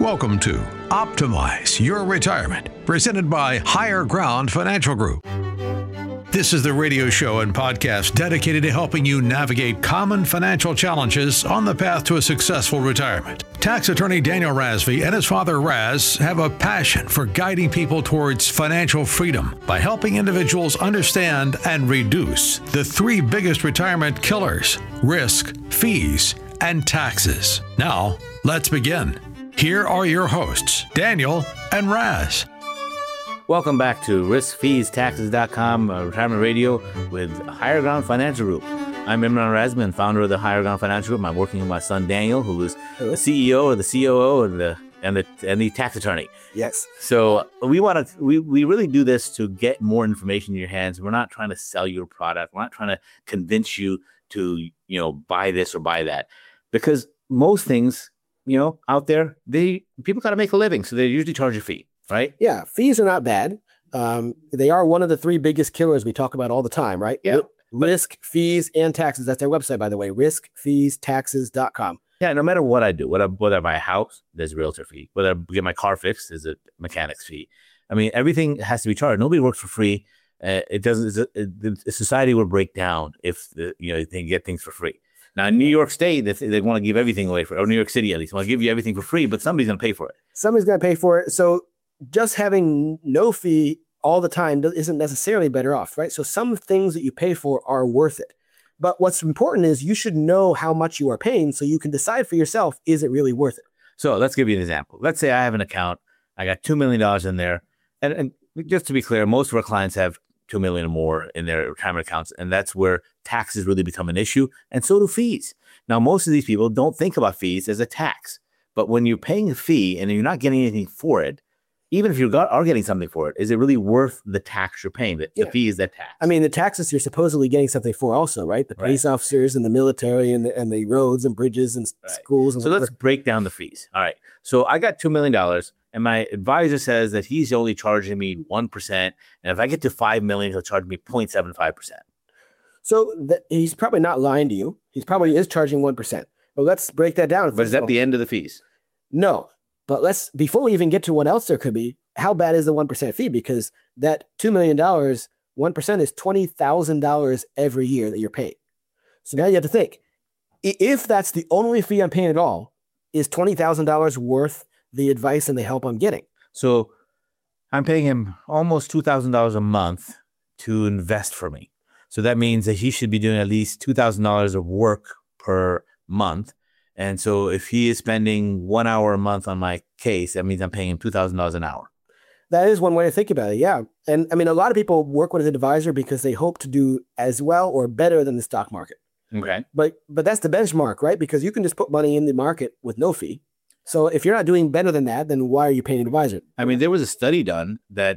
Welcome to Optimize Your Retirement, presented by Higher Ground Financial Group. This is the radio show and podcast dedicated to helping you navigate common financial challenges on the path to a successful retirement. Tax attorney Daniel Razvi and his father Raz have a passion for guiding people towards financial freedom by helping individuals understand and reduce the three biggest retirement killers: risk, fees, and taxes. Now, let's begin. Here are your hosts, Daniel and Raz. Welcome back to riskfeestaxes.com retirement radio with Higher Ground Financial Group. I'm Imran Razmi, founder of the Higher Ground Financial Group. I'm working with my son Daniel, who is the CEO or the COO and the tax attorney. Yes. So we really do this to get more information in your hands. We're not trying to sell you a product. We're not trying to convince you to buy this or buy that, because most things out there, people got to make a living, so they usually charge a fee. Right? Yeah, fees are not bad. They are one of the three biggest killers we talk about all the time, right? Yeah. Risk, fees, and taxes. That's their website, by the way, riskfeestaxes.com. Yeah, no matter what I do, whether I buy a house, there's a realtor fee. Whether I get my car fixed, there's a mechanic's fee. I mean, everything has to be charged. Nobody works for free. The society will break down if they can get things for free. Now, in New York State, they want to give everything away or New York City at least, want to give you everything for free, but somebody's going to pay for it. Somebody's going to pay for it. So just having no fee all the time isn't necessarily better off, right? So some things that you pay for are worth it. But what's important is you should know how much you are paying so you can decide for yourself, is it really worth it? So let's give you an example. Let's say I have an account. I got $2 million in there. And just to be clear, most of our clients have $2 million or more in their retirement accounts. And that's where taxes really become an issue. And so do fees. Now, most of these people don't think about fees as a tax. But when you're paying a fee and you're not getting anything for it, even if you are getting something for it, is it really worth the tax you're paying? The fee is that tax. I mean, the taxes you're supposedly getting something for also, right? The police officers and the military and the roads and bridges and schools. And so let's break down the fees. All right. So I got $2 million and my advisor says that he's only charging me 1%. And if I get to $5 million, he'll charge me 0.75%. So he's probably not lying to you. He probably is charging 1%. But let's break that down. But is that the end of the fees? No. But before we even get to what else there could be, how bad is the 1% fee? Because that $2 million, 1% is $20,000 every year that you're paying. So now you have to think, if that's the only fee I'm paying at all, is $20,000 worth the advice and the help I'm getting? So I'm paying him almost $2,000 a month to invest for me. So that means that he should be doing at least $2,000 of work per month. And so if he is spending 1 hour a month on my case, that means I'm paying him $2,000 an hour. That is one way to think about it, yeah. And I mean, a lot of people work with an advisor because they hope to do as well or better than the stock market. Okay. But that's the benchmark, right? Because you can just put money in the market with no fee. So if you're not doing better than that, then why are you paying an advisor? I mean, there was a study done that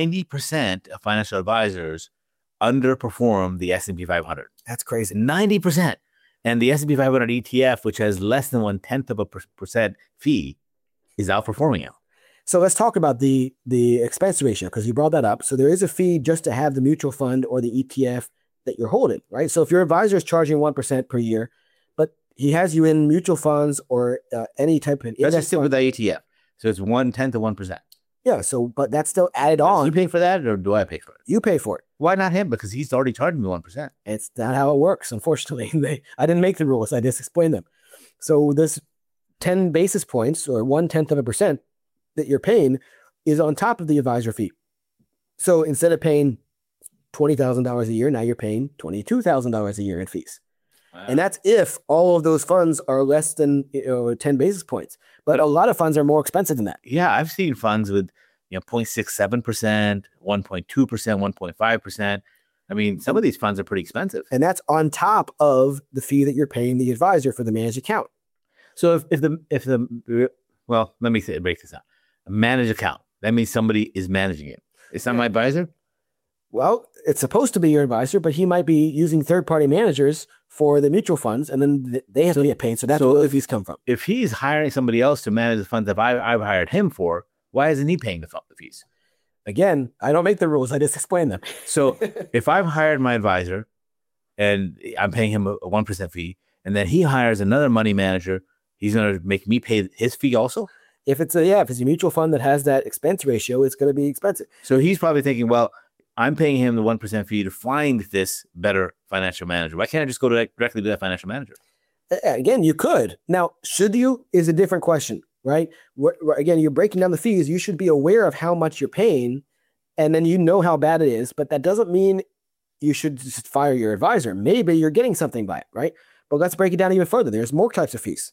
90% of financial advisors underperform the S&P 500. That's crazy. 90%. And the S&P 500 ETF, which has less than 0.1% fee, is outperforming it. So let's talk about the expense ratio, because you brought that up. So there is a fee just to have the mutual fund or the ETF that you're holding, right? So if your advisor is charging 1% per year, but he has you in mutual funds or any type of let's just stick with the ETF. So it's 0.1% of 1%. Yeah. So, but that's still added on. Are you paying for that, or do I pay for it? You pay for it. Why not him? Because he's already charging me 1%. It's not how it works, unfortunately. I didn't make the rules. I just explained them. So this 10 basis points or 0.1% that you're paying is on top of the advisor fee. So instead of paying $20,000 a year, now you're paying $22,000 a year in fees. Wow. And that's if all of those funds are less than 10 basis points. But a lot of funds are more expensive than that. Yeah, I've seen funds with 0.67%, 1.2%, 1.5%. I mean, some of these funds are pretty expensive. And that's on top of the fee that you're paying the advisor for the managed account. So let me break this down. A managed account, that means somebody is managing it. It's not my advisor? Well, it's supposed to be your advisor, but he might be using third-party managers for the mutual funds, and then they have to get paid. So that's where the fees come from. If he's hiring somebody else to manage the funds that I've hired him for, why isn't he paying the fees? Again, I don't make the rules. I just explain them. So if I've hired my advisor and I'm paying him a 1% fee, and then he hires another money manager, he's going to make me pay his fee also? If it's a mutual fund that has that expense ratio, it's going to be expensive. So he's probably thinking, well, I'm paying him the 1% fee to find this better financial manager. Why can't I just go directly to that financial manager? Again, you could. Now, should you is a different question, right? Again, you're breaking down the fees. You should be aware of how much you're paying, and then you know how bad it is. But that doesn't mean you should just fire your advisor. Maybe you're getting something by it, right? But let's break it down even further. There's more types of fees.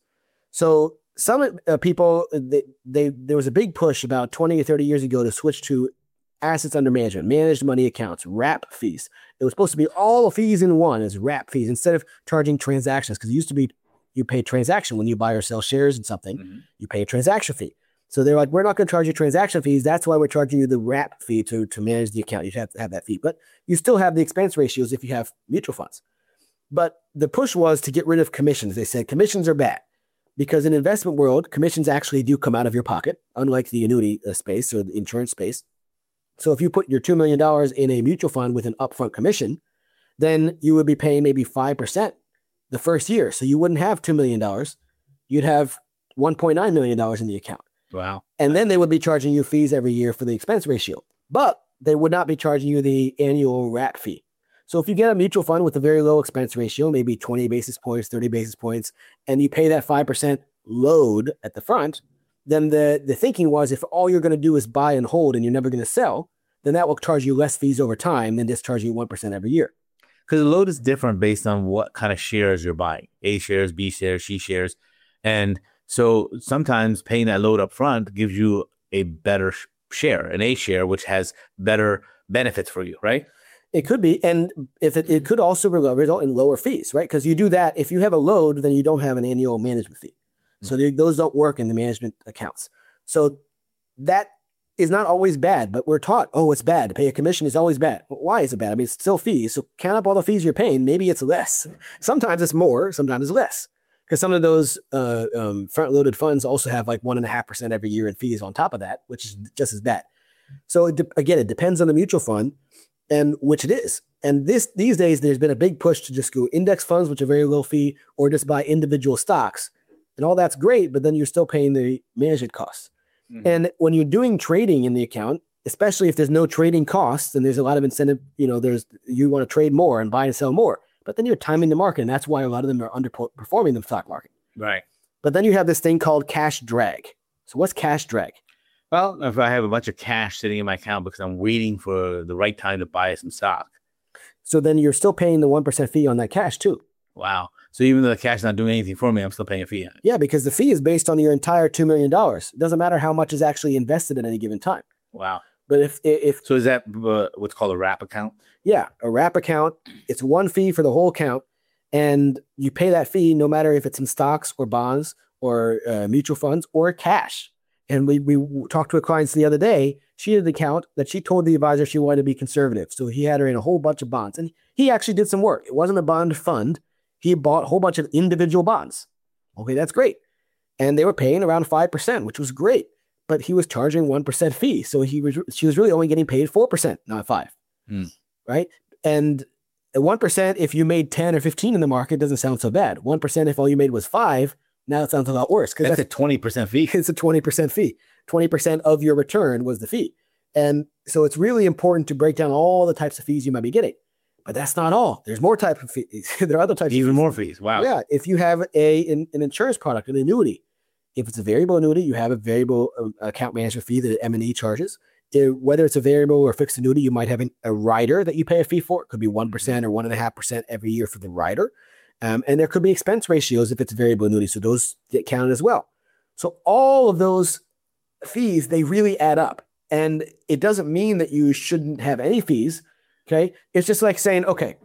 So some people, there was a big push about 20 or 30 years ago to switch to assets under management, managed money accounts, wrap fees. It was supposed to be all fees in one as wrap fees instead of charging transactions, because it used to be you pay transaction when you buy or sell shares in something, you pay a transaction fee. So they're like, we're not going to charge you transaction fees. That's why we're charging you the wrap fee to manage the account. You have to have that fee, but you still have the expense ratios if you have mutual funds. But the push was to get rid of commissions. They said commissions are bad because in investment world, commissions actually do come out of your pocket, unlike the annuity space or the insurance space. So if you put your $2 million in a mutual fund with an upfront commission, then you would be paying maybe 5% the first year. So you wouldn't have $2 million. You'd have $1.9 million in the account. Wow. And then they would be charging you fees every year for the expense ratio, but they would not be charging you the annual wrap fee. So if you get a mutual fund with a very low expense ratio, maybe 20 basis points, 30 basis points, and you pay that 5% load at the front, then the thinking was if all you're going to do is buy and hold and you're never going to sell, then that will charge you less fees over time than just charging you 1% every year. Because the load is different based on what kind of shares you're buying. A shares, B shares, C shares. And so sometimes paying that load up front gives you a better share, an A share, which has better benefits for you, right? It could be. And if it could also result in lower fees, right? Because you do that. If you have a load, then you don't have an annual management fee. So those don't work in the management accounts. So that is not always bad, but we're taught, oh, it's bad. To pay a commission is always bad. Well, why is it bad? I mean, it's still fees. So count up all the fees you're paying. Maybe it's less. Sometimes it's more. Sometimes it's less. Because some of those front-loaded funds also have like 1.5% every year in fees on top of that, which is just as bad. So again, it depends on the mutual fund and which it is. And these days, there's been a big push to just go index funds, which are very low fee, or just buy individual stocks. And all that's great, but then you're still paying the management costs. Mm-hmm. And when you're doing trading in the account, especially if there's no trading costs and there's a lot of incentive, you want to trade more and buy and sell more, but then you're timing the market. And that's why a lot of them are underperforming the stock market. Right. But then you have this thing called cash drag. So what's cash drag? Well, if I have a bunch of cash sitting in my account because I'm waiting for the right time to buy some stock. So then you're still paying the 1% fee on that cash too. Wow. So even though the cash is not doing anything for me, I'm still paying a fee on it. Yeah, because the fee is based on your entire $2 million. It doesn't matter how much is actually invested at any given time. Wow. But if so is that what's called a wrap account? Yeah, a wrap account. It's one fee for the whole account, and you pay that fee no matter if it's in stocks or bonds or mutual funds or cash. And we talked to a client the other day. She had an account that she told the advisor she wanted to be conservative. So he had her in a whole bunch of bonds, and he actually did some work. It wasn't a bond fund. He bought a whole bunch of individual bonds. Okay, that's great. And they were paying around 5%, which was great. But he was charging 1% fee. So she was really only getting paid 4%, not 5%. Right? And at 1%, if you made 10 or 15 in the market, doesn't sound so bad. 1% if all you made was 5, now it sounds a lot worse. That's a 20% fee. It's a 20% fee. 20% of your return was the fee. And so it's really important to break down all the types of fees you might be getting. But that's not all. There's more types of fees. There are other types Even of fees. more fees. Wow. Yeah. If you have an insurance product, an annuity, if it's a variable annuity, you have a variable account management fee that M&E charges. Whether it's a variable or fixed annuity, you might have a rider that you pay a fee for. It could be 1% or 1.5% every year for the rider. And there could be expense ratios if it's a variable annuity. So those get counted as well. So all of those fees, they really add up. And it doesn't mean that you shouldn't have any fees. Okay. It's just like saying, okay,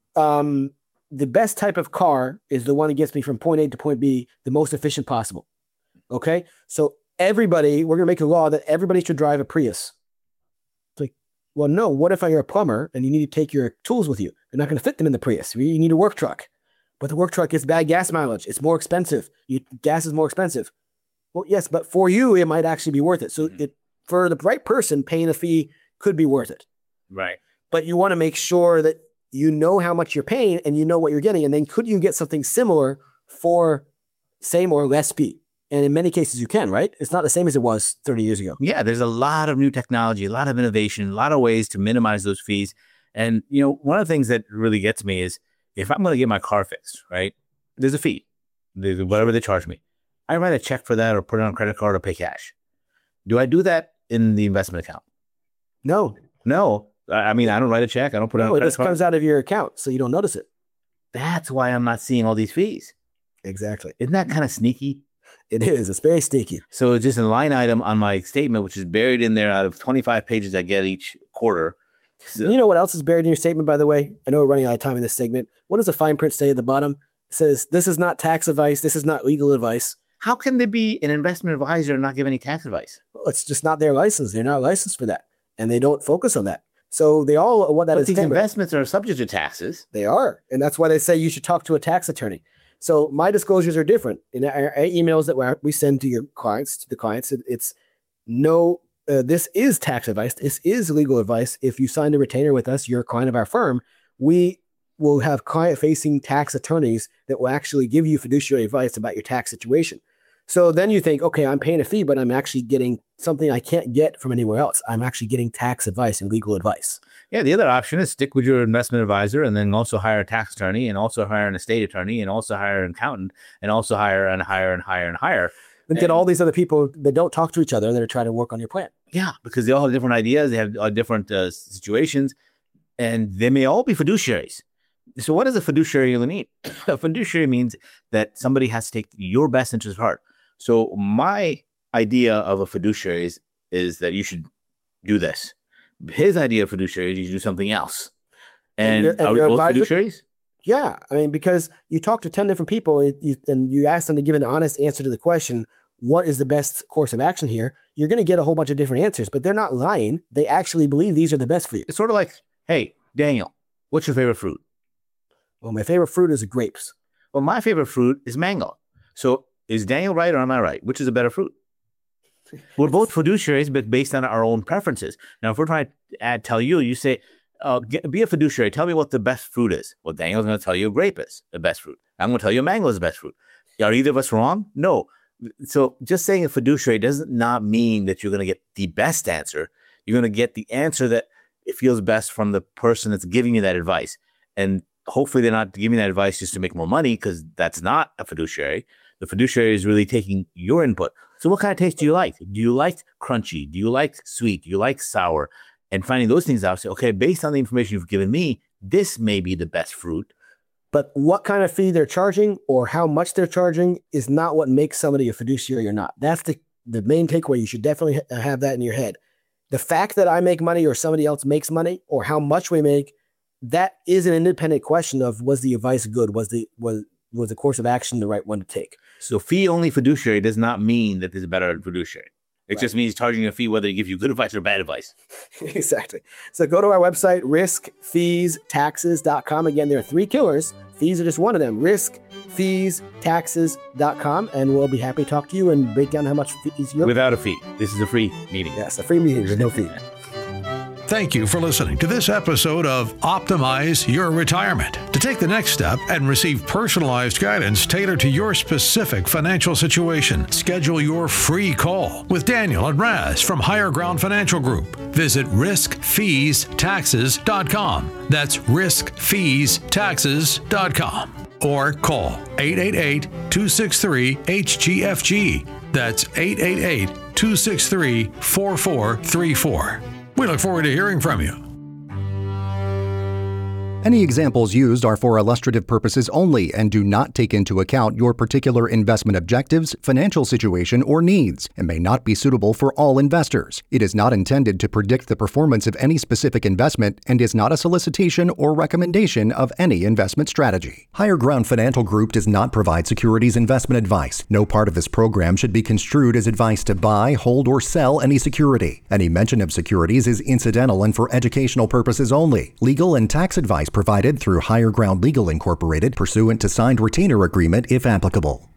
the best type of car is the one that gets me from point A to point B the most efficient possible. Okay. So we're going to make a law that everybody should drive a Prius. It's like, well, no, what if you're a plumber and you need to take your tools with you? You're not going to fit them in the Prius. You need a work truck, but the work truck gets bad gas mileage. It's more expensive. Gas is more expensive. Well, yes, but for you, it might actually be worth it. So for the right person, paying a fee could be worth it. Right. But you want to make sure that you know how much you're paying and you know what you're getting. And then could you get something similar for same or less fee? And in many cases you can, right? It's not the same as it was 30 years ago. Yeah, there's a lot of new technology, a lot of innovation, a lot of ways to minimize those fees. And, you know, one of the things that really gets me is if I'm going to get my car fixed, right, there's a fee, there's whatever they charge me. I write a check for that or put it on a credit card or pay cash. Do I do that in the investment account? No. I mean, I don't write a check. I don't put it on a It credit just card. comes out of your account, so you don't notice it. That's why I'm not seeing all these fees. Exactly. Isn't that kind of sneaky? It is. It's very sneaky. So it's just a line item on my statement, which is buried in there out of 25 pages I get each quarter. So, You know what else is buried in your statement, by the way? I know we're running out of time in this segment. What does the fine print say at the bottom? It says, this is not tax advice. This is not legal advice. how can they be an investment advisor and not give any tax advice? Well, it's just not their license. They're not licensed for that. And they don't focus on that. So they all, what that But is. these temporary. investments are subject to taxes. They are. And that's why they say you should talk to a tax attorney. So my disclosures are different. In our emails that we send to your clients, it's no, this is tax advice. This is legal advice. If you signed a retainer with us, you're a client of our firm. We will have client-facing tax attorneys that will actually give you fiduciary advice about your tax situation. So then you think, okay, I'm paying a fee, but I'm actually getting something I can't get from anywhere else. I'm actually getting tax advice and legal advice. Yeah, the other option is stick with your investment advisor and then also hire a tax attorney and also hire an estate attorney and also hire an accountant and also hire and hire and hire and hire. And get all these other people that don't talk to each other that are trying to work on your plan. Yeah, because they all have different ideas. They have different situations, and they may all be fiduciaries. So what does a fiduciary really mean? A fiduciary means that somebody has to take your best interest at heart. So my idea of a fiduciary is that you should do this. His idea of fiduciary is you should do something else. And are we both fiduciaries? Yeah. I mean, because you talk to 10 different people and you ask them to give an honest answer to the question, what is the best course of action here? You're going to get a whole bunch of different answers, but they're not lying. They actually believe these are the best for you. It's sort of like, hey, Daniel, what's your favorite fruit? Well, my favorite fruit is grapes. Well, my favorite fruit is mango. So is Daniel right or am I right? Which is a better fruit? We're both fiduciaries, but based on our own preferences. Now, if we're trying to tell you, you say, be a fiduciary. Tell me what the best fruit is. Well, Daniel's going to tell you grape is the best fruit. I'm going to tell you mango is the best fruit. Are either of us wrong? No. So just saying a fiduciary does not mean that you're going to get the best answer. You're going to get the answer that it feels best from the person that's giving you that advice. And hopefully they're not giving that advice just to make more money, because that's not a fiduciary. The fiduciary is really taking your input. So what kind of taste do you like? Do you like crunchy? Do you like sweet? Do you like sour? And finding those things out, say, okay, based on the information you've given me, this may be the best fruit. But what kind of fee they're charging or how much they're charging is not what makes somebody a fiduciary or not. That's the main takeaway. You should definitely have that in your head. The fact that I make money or somebody else makes money or how much we make, that is an independent question of, was the advice good? Was the course of action the right one to take? So fee-only fiduciary does not mean that there's a better fiduciary. It just means charging a fee whether it gives you good advice or bad advice. Exactly. So go to our website, riskfeestaxes.com. Again, there are 3 killers. Fees are just one of them. Riskfeestaxes.com. And we'll be happy to talk to you and break down how much fees you're... Without a fee. This is a free meeting. Yes, a free meeting with no fee. Thank you for listening to this episode of Optimize Your Retirement. To take the next step and receive personalized guidance tailored to your specific financial situation, schedule your free call with Daniel and Raz from Higher Ground Financial Group. Visit riskfeestaxes.com. That's riskfeestaxes.com. Or call 888-263-HGFG. That's 888-263-4434. We look forward to hearing from you. Any examples used are for illustrative purposes only and do not take into account your particular investment objectives, financial situation, or needs, and may not be suitable for all investors. It is not intended to predict the performance of any specific investment and is not a solicitation or recommendation of any investment strategy. Higher Ground Financial Group does not provide securities investment advice. No part of this program should be construed as advice to buy, hold, or sell any security. Any mention of securities is incidental and for educational purposes only. Legal and tax advice provided through Higher Ground Legal Incorporated pursuant to signed retainer agreement if applicable.